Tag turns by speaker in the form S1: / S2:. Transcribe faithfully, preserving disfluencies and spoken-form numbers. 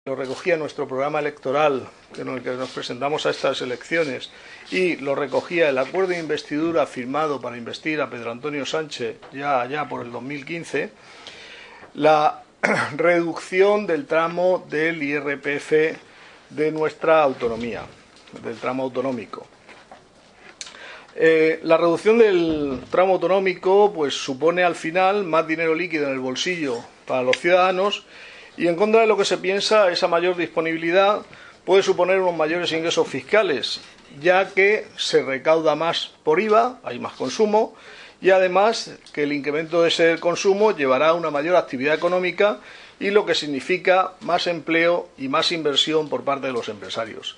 S1: Lo recogía nuestro programa electoral, en el que nos presentamos a estas elecciones, y lo recogía el acuerdo de investidura firmado para investir a Pedro Antonio Sánchez ya, ya por el dos mil quince, la reducción del tramo del I R P F de nuestra autonomía, del tramo autonómico. Eh, la reducción del tramo autonómico pues supone al final más dinero líquido en el bolsillo para los ciudadanos, y en contra de lo que se piensa, esa mayor disponibilidad puede suponer unos mayores ingresos fiscales, ya que se recauda más por I V A, hay más consumo, y además que el incremento de ese consumo llevará a una mayor actividad económica, y lo que significa más empleo y más inversión por parte de los empresarios.